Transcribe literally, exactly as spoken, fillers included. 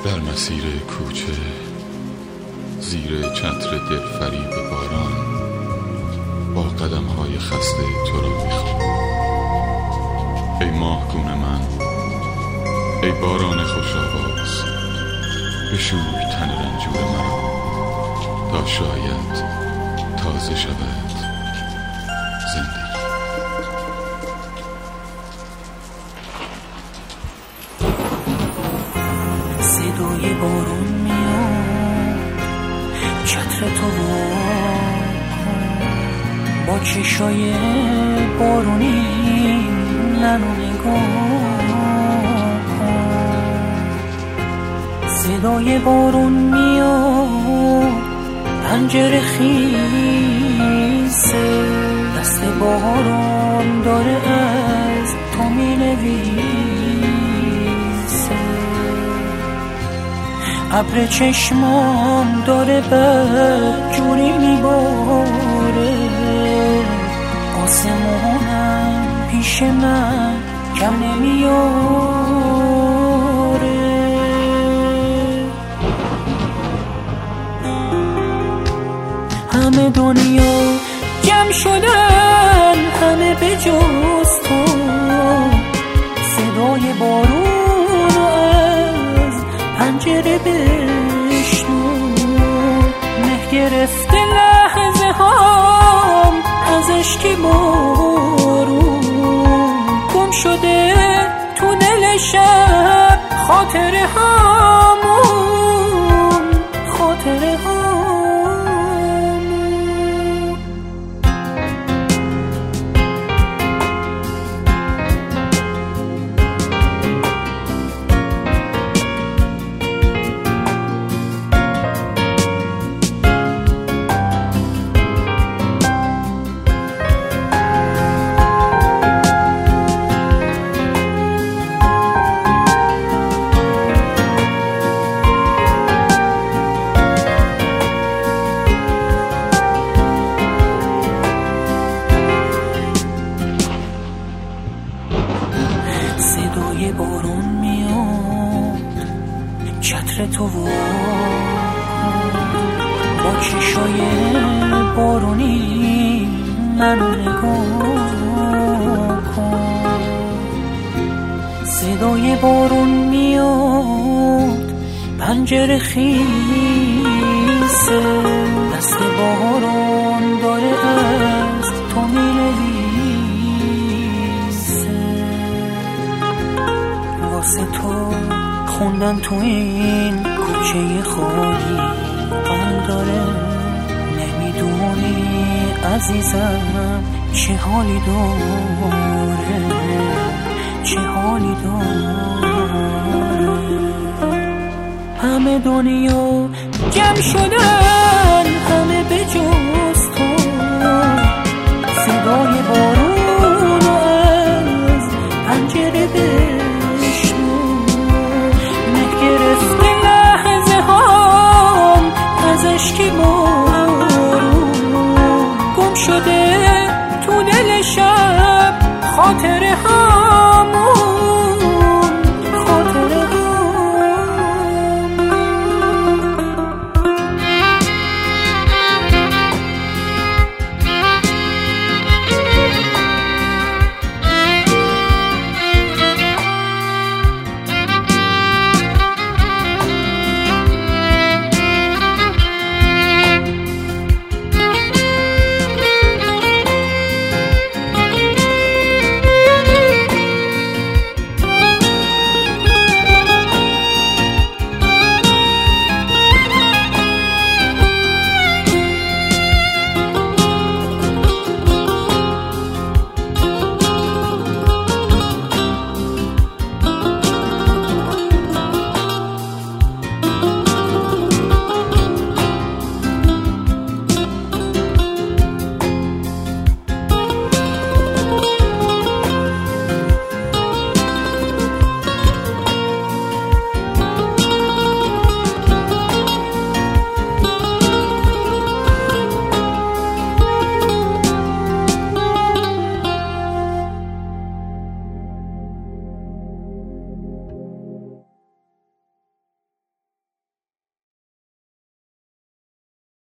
در مسیر کوچه زیر چتر دلفریب باران با قدم‌های خسته تو را می‌خوام. ای ماهگون من، ای باران خوش آواز، بشوی تن رنجور من تا شاید تازه شود زندگی. صدای بارون میاد، چتر تو با چشای بارونی منو نگاه کن. صدای بارون میاد، پنجره خیسه، دست بارون داره از تو مینویسه. ابر چشمام داره بد جوری میباره، آسمونم پیش من کم نمیاره. همه دنیا جمع شدن، همه به جز تو. صدای بارون از پنجره بشنو، مه گرفته لحظه هام از اشک بارون. گم شده تو دل شب خاطره هامون، خاطره هامون. صدای بارون میاد، چتر تو با چشای بارونی منو نگاه کن. صدای بارون میاد، پنجره خیسه، دست بارون داره از تو مینویسه. واسه تو خوندن تو این کوچه خالی غم داره. نمیدونی عزیزم چه حالی داره، چه حالی داره. همه دنیا جمع شدن، همه به جز تو. صدای بارون